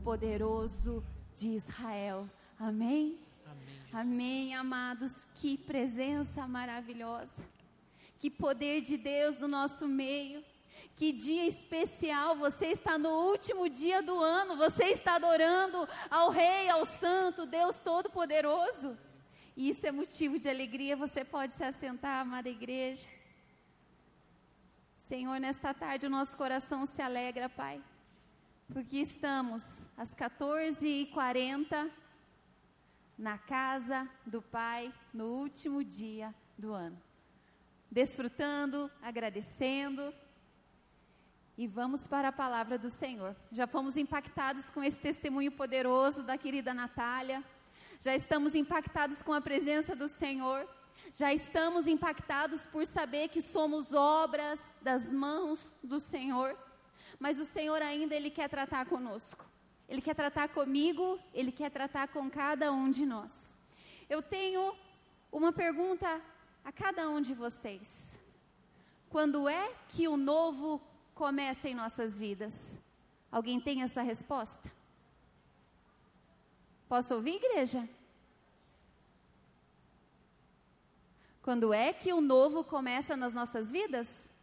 Todo-Poderoso de Israel. Amém? Amém, Jesus. Amém, amados. Que presença maravilhosa. Que poder de Deus no nosso meio. Que dia especial. Você está no último dia do ano. Você está adorando ao Rei, ao Santo, Deus Todo-Poderoso. E isso é motivo de alegria. Você pode se assentar, amada igreja. Senhor, nesta tarde o nosso coração se alegra, Pai, porque estamos às 14h40 na casa do Pai, no último dia do ano, desfrutando, agradecendo, e vamos para a palavra do Senhor. Já fomos impactados com esse testemunho poderoso da querida Natália, já estamos impactados com a presença do Senhor, já estamos impactados por saber que somos obras das mãos do Senhor, mas o Senhor ainda, Ele quer tratar conosco, Ele quer tratar comigo, Ele quer tratar com cada um de nós. Eu tenho uma pergunta a cada um de vocês: quando é que o novo começa em nossas vidas? Alguém tem essa resposta? Posso ouvir, igreja? Quando é que o novo começa nas nossas vidas?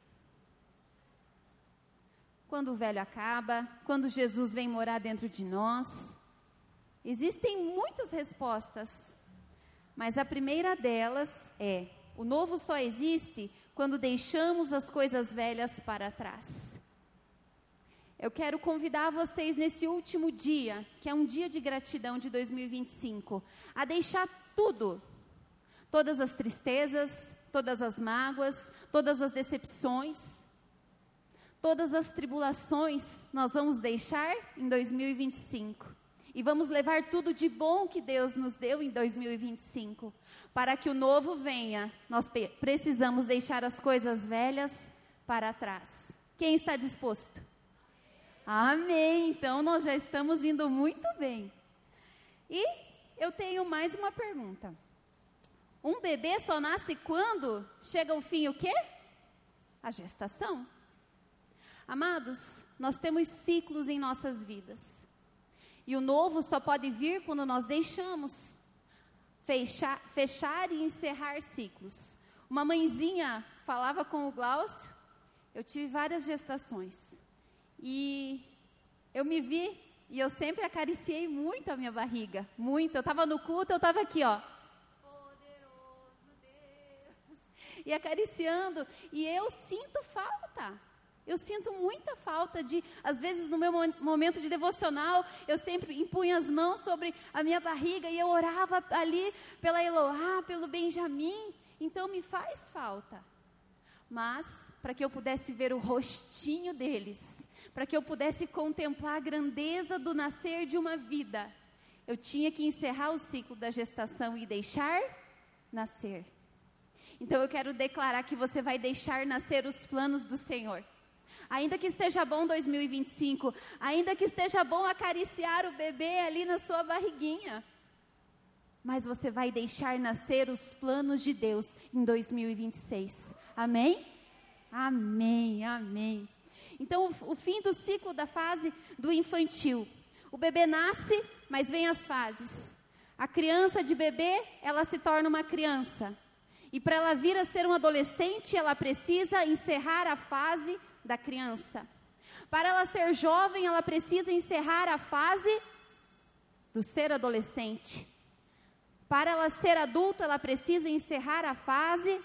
Quando o velho acaba, quando Jesus vem morar dentro de nós. Existem muitas respostas, mas a primeira delas é: o novo só existe quando deixamos as coisas velhas para trás. Eu quero convidar vocês nesse último dia, que é um dia de gratidão de 2025, a deixar tudo. Todas as tristezas, todas as mágoas, todas as decepções, todas as tribulações, nós vamos deixar em 2025. E vamos levar tudo de bom que Deus nos deu em 2025. Para que o novo venha, nós precisamos deixar as coisas velhas para trás. Quem está disposto? Amém! Então nós já estamos indo muito bem. E eu tenho mais uma pergunta. Um bebê só nasce quando chega o fim o quê? A gestação. Amados, nós temos ciclos em nossas vidas. E o novo só pode vir quando nós deixamos fechar e encerrar ciclos. Uma mãezinha falava com o Glaucio, eu tive várias gestações. E eu me vi, e eu sempre acariciei muito a minha barriga. Muito, eu estava no culto, eu estava aqui, ó. E acariciando, e eu sinto falta, eu sinto muita falta de, às vezes no meu momento de devocional, eu sempre impunha as mãos sobre a minha barriga, e eu orava ali pela Eloá, pelo Benjamin, então me faz falta, mas para que eu pudesse ver o rostinho deles, para que eu pudesse contemplar a grandeza do nascer de uma vida, eu tinha que encerrar o ciclo da gestação e deixar nascer. Então eu quero declarar que você vai deixar nascer os planos do Senhor. Ainda que esteja bom 2025, ainda que esteja bom acariciar o bebê ali na sua barriguinha, mas você vai deixar nascer os planos de Deus em 2026. Amém? Amém, amém. Então o fim do ciclo da fase do infantil. O bebê nasce, mas vem as fases. A criança de bebê, ela se torna uma criança. E para ela vir a ser um adolescente, ela precisa encerrar a fase da criança. Para ela ser jovem, ela precisa encerrar a fase do ser adolescente. Para ela ser adulta, ela precisa encerrar a fase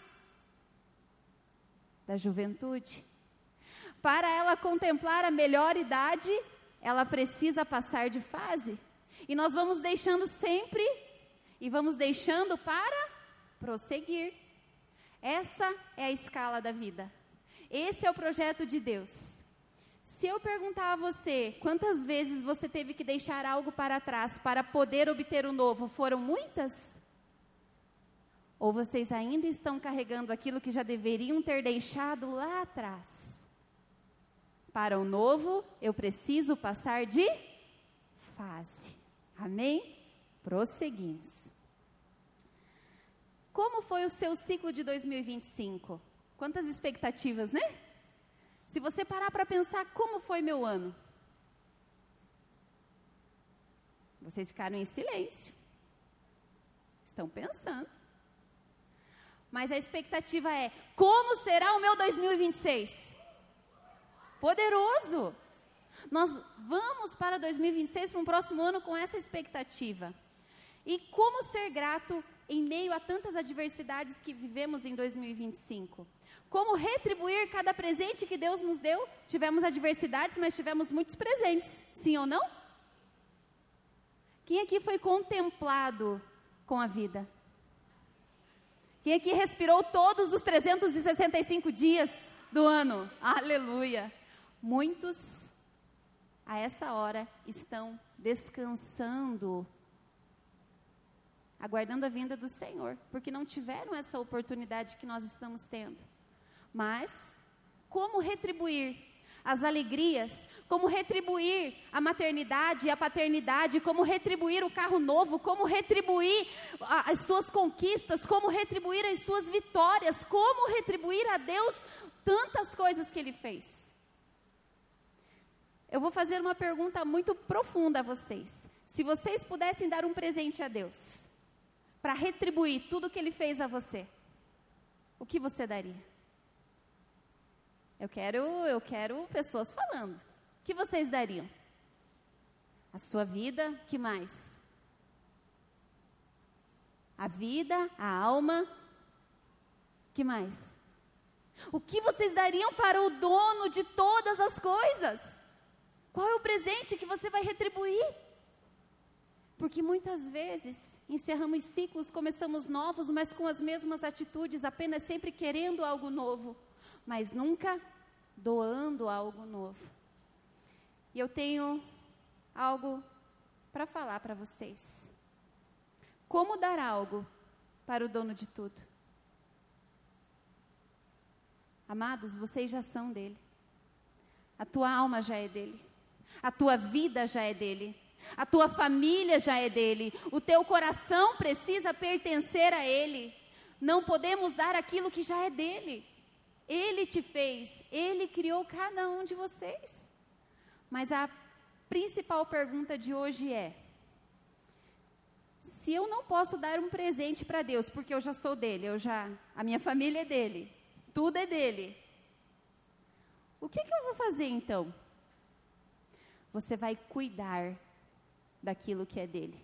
da juventude. Para ela contemplar a melhor idade, ela precisa passar de fase. E nós vamos deixando sempre, e vamos deixando para prosseguir. Essa é a escala da vida. Esse é o projeto de Deus. Se eu perguntar a você, quantas vezes você teve que deixar algo para trás para poder obter o novo, foram muitas? Ou vocês ainda estão carregando aquilo que já deveriam ter deixado lá atrás? Para o novo, eu preciso passar de fase. Amém? Prosseguimos. Como foi o seu ciclo de 2025? Quantas expectativas, né? Se você parar para pensar, como foi meu ano? Vocês ficaram em silêncio. Estão pensando. Mas a expectativa é, como será o meu 2026? Poderoso! Nós vamos para 2026, para um próximo ano, com essa expectativa. E como ser grato em meio a tantas adversidades que vivemos em 2025? Como retribuir cada presente que Deus nos deu? Tivemos adversidades, mas tivemos muitos presentes, sim ou não? Quem aqui foi contemplado com a vida? Quem aqui respirou todos os 365 dias do ano? Aleluia! Muitos, a essa hora, estão descansando, aguardando a vinda do Senhor, porque não tiveram essa oportunidade que nós estamos tendo. Mas, como retribuir as alegrias, como retribuir a maternidade e a paternidade, como retribuir o carro novo, como retribuir as suas conquistas, como retribuir as suas vitórias, como retribuir a Deus tantas coisas que Ele fez. Eu vou fazer uma pergunta muito profunda a vocês. Se vocês pudessem dar um presente a Deus, para retribuir tudo que Ele fez a você, o que você daria? Eu quero pessoas falando. O que vocês dariam? A sua vida, o que mais? A vida, a alma, o que mais? O que vocês dariam para o dono de todas as coisas? Qual é o presente que você vai retribuir? Porque muitas vezes encerramos ciclos, começamos novos, mas com as mesmas atitudes, apenas sempre querendo algo novo, mas nunca doando algo novo. E eu tenho algo para falar para vocês. Como dar algo para o dono de tudo? Amados, vocês já são dele. A tua alma já é dele. A tua vida já é dele. A tua família já é dele. O teu coração precisa pertencer a ele. Não podemos dar aquilo que já é dele. Ele te fez, Ele criou cada um de vocês. Mas a principal pergunta de hoje é: se eu não posso dar um presente para Deus, porque eu já sou dele, a minha família é dele, tudo é dele, o que eu vou fazer então? Você vai cuidar daquilo que é dele.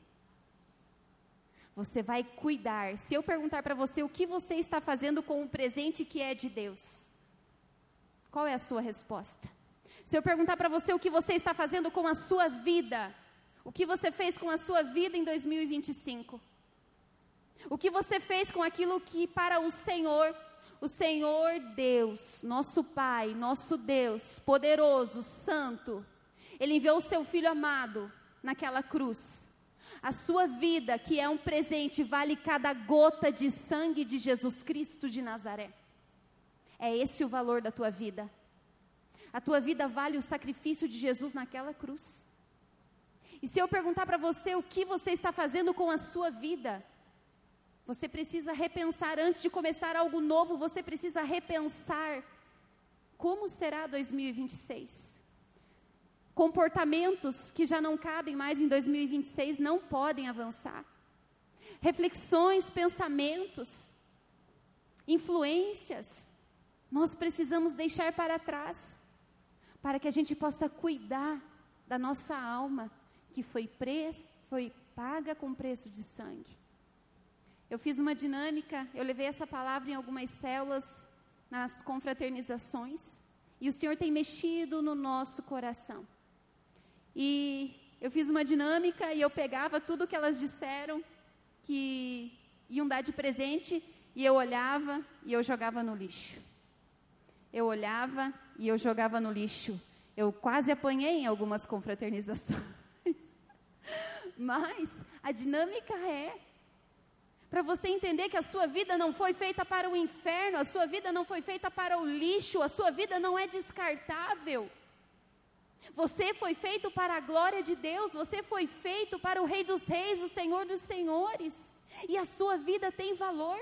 Você vai cuidar. Se eu perguntar para você o que você está fazendo com o presente que é de Deus, qual é a sua resposta? Se eu perguntar para você o que você está fazendo com a sua vida, o que você fez com a sua vida em 2025? O que você fez com aquilo que para o Senhor Deus, nosso Pai, nosso Deus, poderoso, santo, Ele enviou o seu Filho amado naquela cruz. A sua vida, que é um presente, vale cada gota de sangue de Jesus Cristo de Nazaré. É esse o valor da tua vida. A tua vida vale o sacrifício de Jesus naquela cruz. E se eu perguntar para você o que você está fazendo com a sua vida, você precisa repensar, antes de começar algo novo, você precisa repensar como será 2026. Comportamentos que já não cabem mais em 2026 não podem avançar. Reflexões, pensamentos, influências, nós precisamos deixar para trás, para que a gente possa cuidar da nossa alma, que foi paga com preço de sangue. Eu fiz uma dinâmica, eu levei essa palavra em algumas células, nas confraternizações, e o Senhor tem mexido no nosso coração. E eu fiz uma dinâmica e eu pegava tudo que elas disseram que iam dar de presente, e eu olhava e eu jogava no lixo. Eu olhava e eu jogava no lixo. Eu quase apanhei em algumas confraternizações. Mas a dinâmica é para você entender que a sua vida não foi feita para o inferno, a sua vida não foi feita para o lixo, a sua vida não é descartável. Você foi feito para a glória de Deus, você foi feito para o Rei dos Reis, o Senhor dos Senhores, e a sua vida tem valor.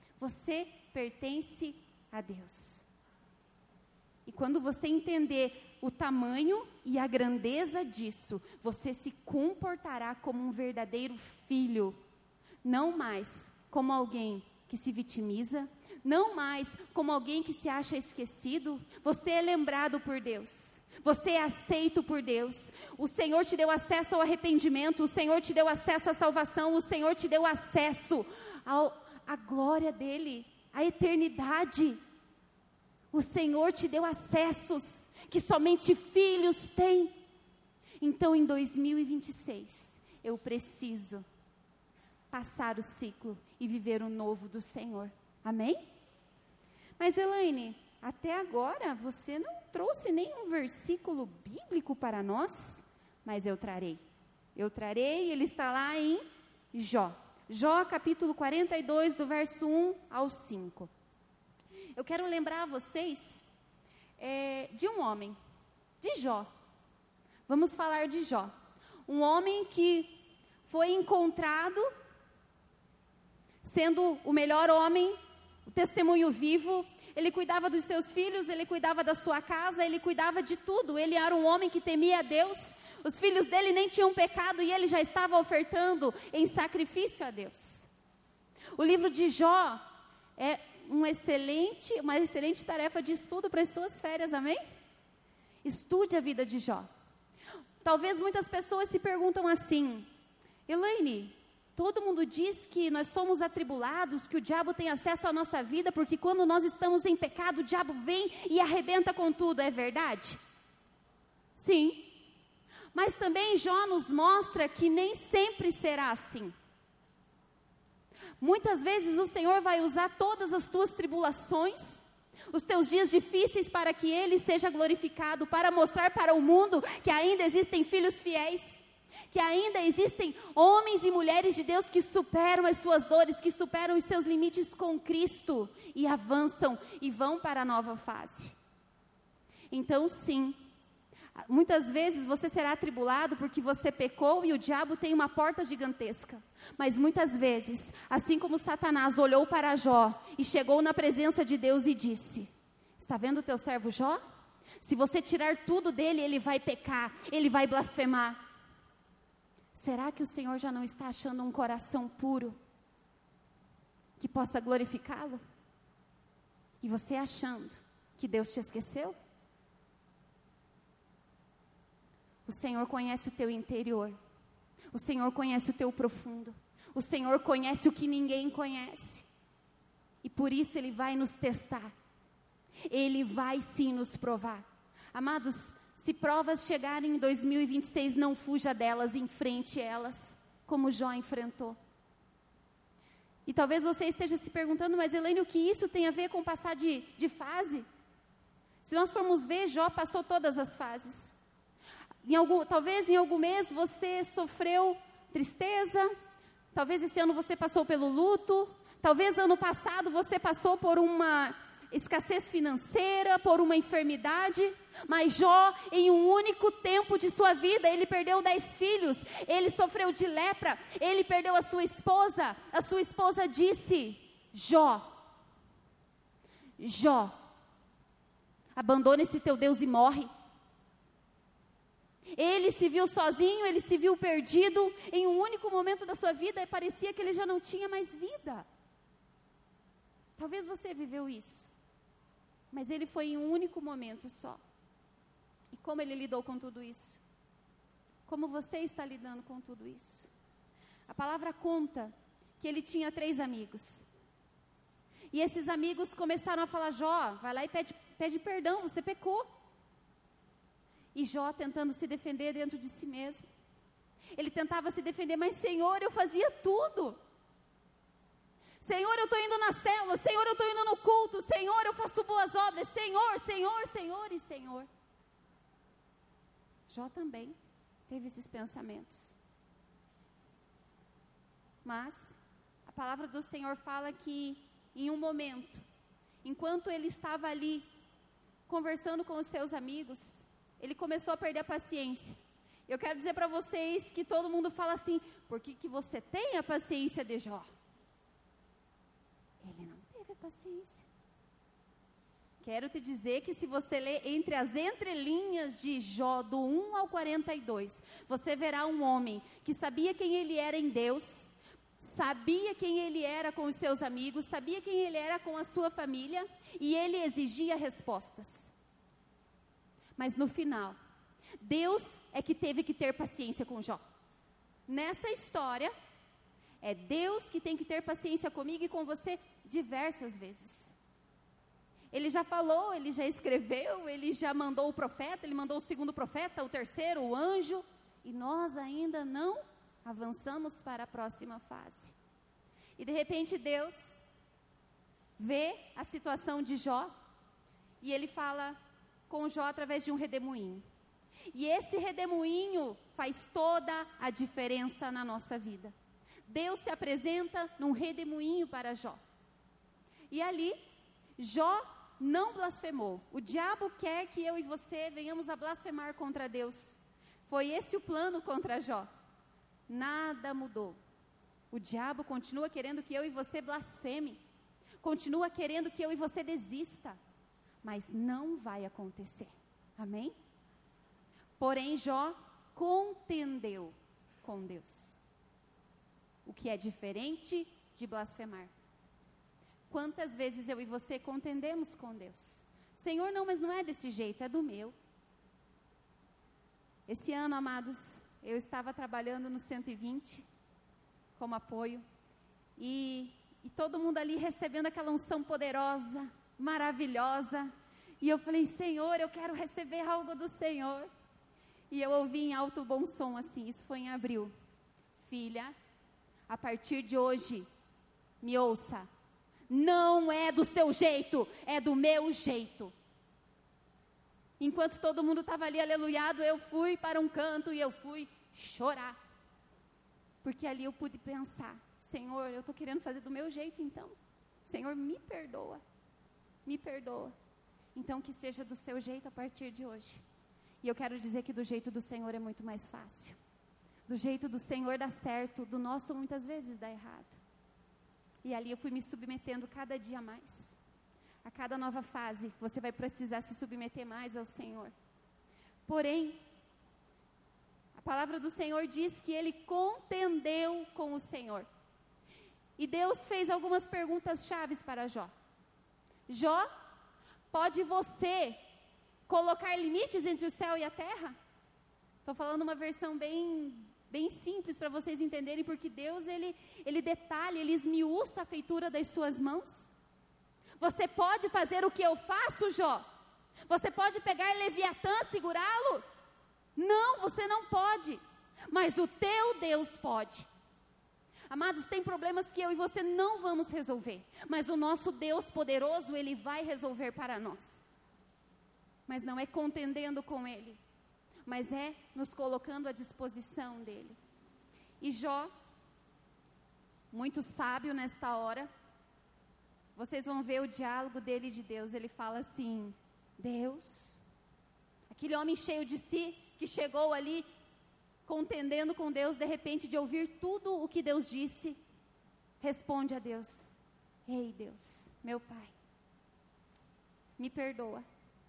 Você pertence a Deus. E quando você entender o tamanho e a grandeza disso, você se comportará como um verdadeiro filho, não mais como alguém que se vitimiza, não mais como alguém que se acha esquecido. Você é lembrado por Deus, você é aceito por Deus. O Senhor te deu acesso ao arrependimento, o Senhor te deu acesso à salvação, o Senhor te deu acesso à glória dEle, à eternidade. O Senhor te deu acessos que somente filhos têm. Então, em 2026, eu preciso passar o ciclo e viver o novo do Senhor. Amém? Mas, Elaine, até agora você não trouxe nenhum versículo bíblico para nós, mas eu trarei. Ele está lá em Jó. Jó, capítulo 42, do verso 1 ao 5. Eu quero lembrar vocês de um homem, de Jó. Vamos falar de Jó. Um homem que foi encontrado sendo o melhor homem, o testemunho vivo. Ele cuidava dos seus filhos, ele cuidava da sua casa, ele cuidava de tudo. Ele era um homem que temia a Deus. Os filhos dele nem tinham pecado e ele já estava ofertando em sacrifício a Deus. O livro de Jó é uma excelente tarefa de estudo para as suas férias, amém? Estude a vida de Jó. Talvez muitas pessoas se perguntam assim: Elaine, todo mundo diz que nós somos atribulados, que o diabo tem acesso à nossa vida, porque quando nós estamos em pecado, o diabo vem e arrebenta com tudo, é verdade? Sim. Mas também Jó nos mostra que nem sempre será assim. Muitas vezes o Senhor vai usar todas as tuas tribulações, os teus dias difíceis, para que Ele seja glorificado, para mostrar para o mundo que ainda existem filhos fiéis, que ainda existem homens e mulheres de Deus que superam as suas dores, que superam os seus limites com Cristo e avançam e vão para a nova fase. Então, sim, muitas vezes você será atribulado porque você pecou e o diabo tem uma porta gigantesca. Mas muitas vezes, assim como Satanás olhou para Jó e chegou na presença de Deus e disse: está vendo o teu servo Jó? Se você tirar tudo dele, ele vai pecar, ele vai blasfemar. Será que o Senhor já não está achando um coração puro que possa glorificá-lo? E você achando que Deus te esqueceu? O Senhor conhece o teu interior. O Senhor conhece o teu profundo. O Senhor conhece o que ninguém conhece. E por isso Ele vai nos testar. Ele vai sim nos provar. Amados, se provas chegarem em 2026, não fuja delas, enfrente elas, como Jó enfrentou. E talvez você esteja se perguntando: mas Elaine, o que isso tem a ver com passar de fase? Se nós formos ver, Jó passou todas as fases. Talvez em algum mês você sofreu tristeza, talvez esse ano você passou pelo luto, talvez ano passado você passou por uma escassez financeira, por uma enfermidade, mas Jó, em um único tempo de sua vida, ele perdeu 10 filhos, ele sofreu de lepra, ele perdeu a sua esposa disse: Jó, abandona esse teu Deus e morre. Ele se viu sozinho, ele se viu perdido, em um único momento da sua vida, parecia que ele já não tinha mais vida. Talvez você viveu isso, mas ele foi em um único momento só. E como ele lidou com tudo isso? Como você está lidando com tudo isso? A palavra conta que ele tinha 3 amigos. E esses amigos começaram a falar: Jó, vai lá e pede perdão, você pecou. E Jó tentando se defender dentro de si mesmo. Ele tentava se defender: mas Senhor, eu fazia tudo. Senhor, eu estou indo na célula. Senhor, eu estou indo no culto. Senhor, eu faço boas obras. Senhor, Senhor, Senhor e Senhor. Jó também teve esses pensamentos. Mas a palavra do Senhor fala que em um momento, enquanto ele estava ali conversando com os seus amigos, ele começou a perder a paciência. Eu quero dizer para vocês que todo mundo fala assim: por que você tem a paciência de Jó? Ele não teve paciência. Quero te dizer que se você ler entre as entrelinhas de Jó, do 1 ao 42, você verá um homem que sabia quem ele era em Deus, sabia quem ele era com os seus amigos, sabia quem ele era com a sua família, e ele exigia respostas. Mas no final, Deus é que teve que ter paciência com Jó. Nessa história, é Deus que tem que ter paciência comigo e com você diversas vezes. Ele já falou, ele já escreveu, ele já mandou o profeta, ele mandou o segundo profeta, o terceiro, o anjo, e nós ainda não avançamos para a próxima fase. E de repente Deus vê a situação de Jó, e ele fala com Jó através de um redemoinho. E esse redemoinho faz toda a diferença na nossa vida. Deus se apresenta num redemoinho para Jó. E ali, Jó não blasfemou. O diabo quer que eu e você venhamos a blasfemar contra Deus. Foi esse o plano contra Jó. Nada mudou. O diabo continua querendo que eu e você blasfeme. Continua querendo que eu e você desista. Mas não vai acontecer. Amém? Porém, Jó contendeu com Deus. O que é diferente de blasfemar. Quantas vezes eu e você contendemos com Deus? Senhor, não, mas não é desse jeito, é do meu. Esse ano, amados, eu estava trabalhando no 120 como apoio. E todo mundo ali recebendo aquela unção poderosa, maravilhosa. E eu falei, Senhor, eu quero receber algo do Senhor. E eu ouvi em alto bom som assim, isso foi em abril. Filha, a partir de hoje, me ouça. Não é do seu jeito, é do meu jeito. Enquanto todo mundo estava ali aleluiado, eu fui para um canto e eu fui chorar. Porque ali eu pude pensar, Senhor, eu estou querendo fazer do meu jeito então. Senhor, me perdoa. Me perdoa. Então que seja do seu jeito a partir de hoje. E eu quero dizer que do jeito do Senhor é muito mais fácil. Do jeito do Senhor dá certo, do nosso muitas vezes dá errado. E ali eu fui me submetendo cada dia mais. A cada nova fase, você vai precisar se submeter mais ao Senhor. Porém, a palavra do Senhor diz que ele contendeu com o Senhor. E Deus fez algumas perguntas chaves para Jó. Jó, pode você colocar limites entre o céu e a terra? Estou falando uma versão bem simples para vocês entenderem, porque Deus, ele detalha, ele esmiuça a feitura das suas mãos. Você pode fazer o que eu faço, Jó? Você pode pegar Leviatã, segurá-lo? Não, você não pode. Mas o teu Deus pode. Amados, tem problemas que eu e você não vamos resolver. Mas o nosso Deus poderoso, ele vai resolver para nós. Mas não é contendendo com ele, mas é nos colocando à disposição dele. E Jó, muito sábio nesta hora, vocês vão ver o diálogo dele e de Deus. Ele fala assim, Deus, aquele homem cheio de si, que chegou ali, contendendo com Deus, de repente de ouvir tudo o que Deus disse, responde a Deus, ei Deus, meu Pai, me perdoa.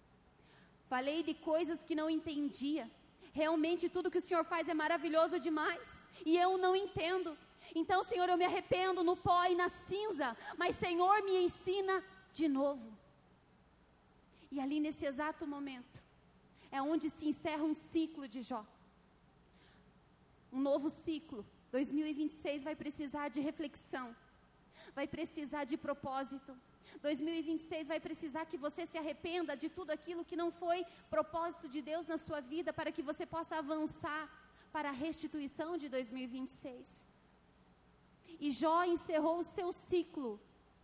Falei de coisas que não entendia. Realmente tudo que o Senhor faz é maravilhoso demais. E eu não entendo. Então, Senhor, eu me arrependo no pó e na cinza. Mas, Senhor, me ensina de novo. E ali nesse exato momento, é onde se encerra um ciclo de Jó. Um novo ciclo. 2026 vai precisar de reflexão. Vai precisar de propósito. 2026 vai precisar que você se arrependa de tudo aquilo que não foi propósito de Deus na sua vida, para que você possa avançar para a restituição de 2026. E Jó encerrou o seu ciclo.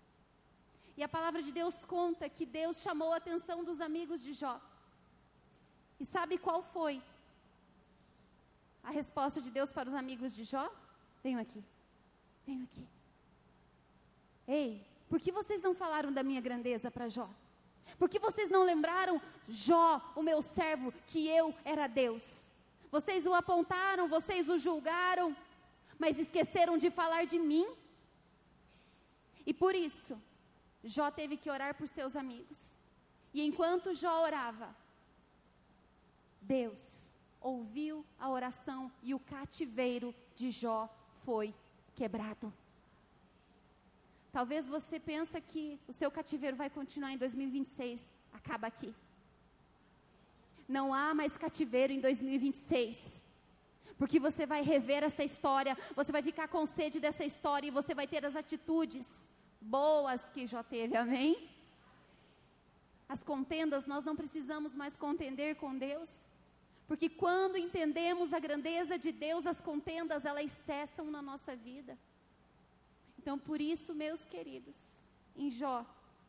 E a palavra de Deus conta que Deus chamou a atenção dos amigos de Jó. E sabe qual foi a resposta de Deus para os amigos de Jó? Venham aqui, venham aqui. Ei, por que vocês não falaram da minha grandeza para Jó? Por que vocês não lembraram Jó, o meu servo, que eu era Deus? Vocês o apontaram, vocês o julgaram, mas esqueceram de falar de mim. E por isso, Jó teve que orar por seus amigos. E enquanto Jó orava, Deus ouviu a oração e o cativeiro de Jó foi quebrado. Talvez você pense que o seu cativeiro vai continuar em 2026. Acaba aqui. Não há mais cativeiro em 2026. Porque você vai rever essa história, você vai ficar com sede dessa história e você vai ter as atitudes boas que Jó teve, amém? As contendas, nós não precisamos mais contender com Deus, porque quando entendemos a grandeza de Deus, as contendas, elas cessam na nossa vida. Então, por isso, meus queridos, em Jó,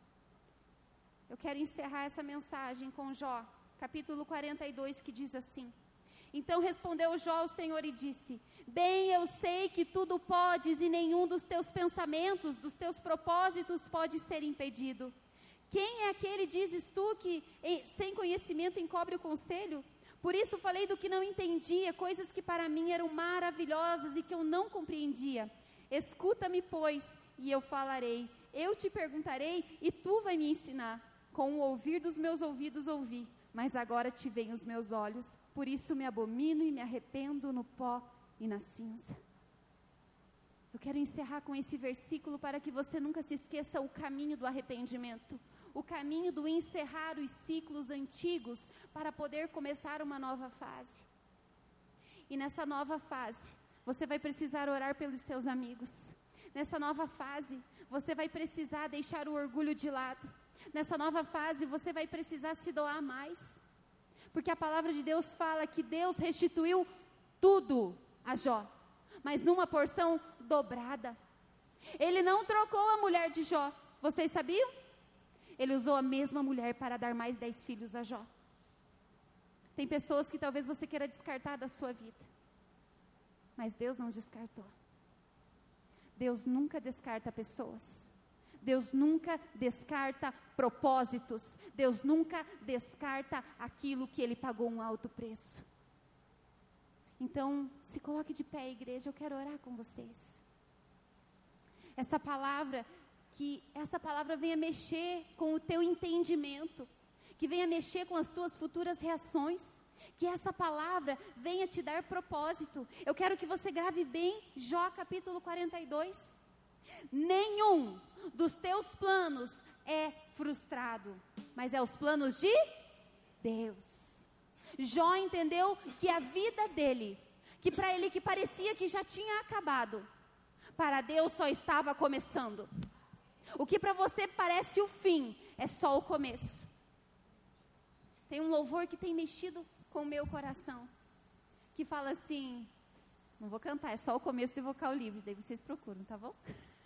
eu quero encerrar essa mensagem com Jó, capítulo 42, que diz assim: então respondeu Jó ao Senhor e disse: bem eu sei que tudo podes e nenhum dos teus pensamentos, dos teus propósitos pode ser impedido. Quem é aquele, dizes tu, que sem conhecimento encobre o conselho? Por isso falei do que não entendia, coisas que para mim eram maravilhosas e que eu não compreendia. Escuta-me, pois, e eu falarei. Eu te perguntarei e tu vai me ensinar. Com o ouvir dos meus ouvidos ouvi, mas agora te veem os meus olhos. Por isso me abomino e me arrependo no pó e na cinza. Eu quero encerrar com esse versículo para que você nunca se esqueça o caminho do arrependimento. O caminho do encerrar os ciclos antigos para poder começar uma nova fase. E nessa nova fase, você vai precisar orar pelos seus amigos. Nessa nova fase, você vai precisar deixar o orgulho de lado. Nessa nova fase, você vai precisar se doar mais. Porque a palavra de Deus fala que Deus restituiu tudo a Jó, mas numa porção dobrada. Ele não trocou a mulher de Jó. Vocês sabiam? Ele usou a mesma mulher para dar mais 10 filhos a Jó. Tem pessoas que talvez você queira descartar da sua vida, mas Deus não descartou. Deus nunca descarta pessoas. Deus nunca descarta propósitos. Deus nunca descarta aquilo que Ele pagou um alto preço. Então, se coloque de pé, igreja, eu quero orar com vocês. Essa palavra venha mexer com o teu entendimento, que venha mexer com as tuas futuras reações, que essa palavra venha te dar propósito. Eu quero que você grave bem Jó capítulo 42. Nenhum dos teus planos é frustrado, mas é os planos de Deus. Jó entendeu que a vida dele, que para ele que parecia que já tinha acabado, para Deus só estava começando. O que para você parece o fim, é só o começo. Tem um louvor que tem mexido com o meu coração, que fala assim, não vou cantar, é só o começo do vocal livre, daí vocês procuram, tá bom?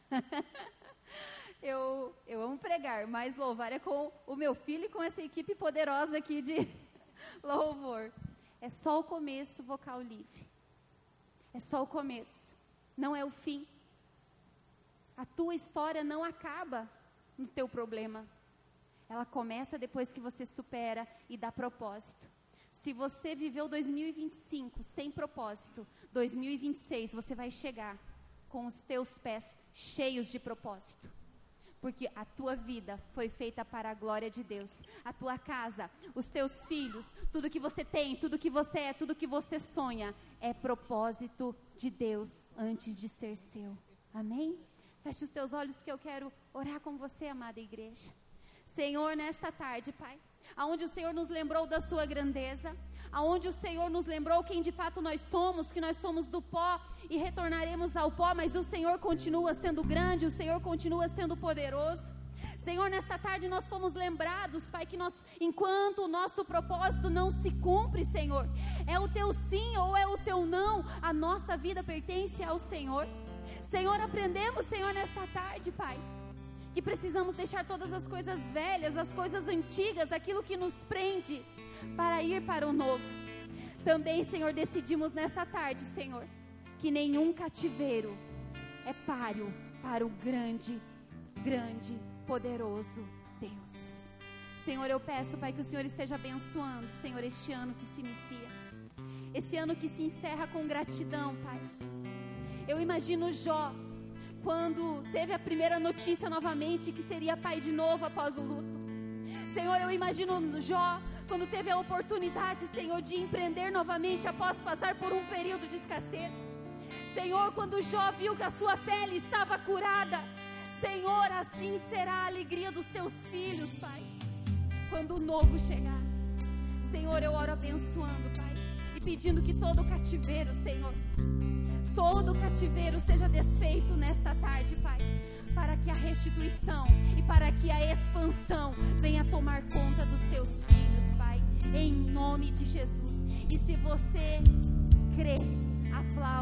Eu amo pregar, mas louvar é com o meu filho e com essa equipe poderosa aqui de louvor. É só o começo, vocal livre. É só o começo, não é o fim. A tua história não acaba no teu problema. Ela começa depois que você supera e dá propósito. Se você viveu 2025 sem propósito, 2026 você vai chegar com os teus pés cheios de propósito. Porque a tua vida foi feita para a glória de Deus. A tua casa, os teus filhos, tudo que você tem, tudo que você é, tudo que você sonha, é propósito de Deus antes de ser seu. Amém? Feche os teus olhos que eu quero orar com você, amada igreja. Senhor, nesta tarde, Pai, aonde o Senhor nos lembrou da sua grandeza, aonde o Senhor nos lembrou quem de fato nós somos, que nós somos do pó e retornaremos ao pó, mas o Senhor continua sendo grande, o Senhor continua sendo poderoso. Senhor, nesta tarde nós fomos lembrados, Pai, que nós, enquanto o nosso propósito não se cumpre, Senhor, é o teu sim ou é o teu não, a nossa vida pertence ao Senhor. Senhor, aprendemos, Senhor, nesta tarde, Pai, que precisamos deixar todas as coisas velhas, as coisas antigas, aquilo que nos prende, para ir para o novo. Também, Senhor, decidimos nesta tarde, Senhor, que nenhum cativeiro é páreo para o grande, grande, poderoso Deus. Senhor, eu peço, Pai, que o Senhor esteja abençoando, Senhor, este ano que se inicia, esse ano que se encerra com gratidão, Pai. Eu imagino Jó, quando teve a primeira notícia novamente, que seria pai de novo após o luto. Senhor, eu imagino Jó, quando teve a oportunidade, Senhor, de empreender novamente após passar por um período de escassez. Senhor, quando Jó viu que a sua pele estava curada, Senhor, assim será a alegria dos teus filhos, Pai, quando o novo chegar. Senhor, eu oro abençoando, Pai, e pedindo que todo cativeiro, Senhor, todo cativeiro seja desfeito nesta tarde, Pai, para que a restituição e para que a expansão venha tomar conta dos teus filhos, Pai, em nome de Jesus. E se você crê, aplaude.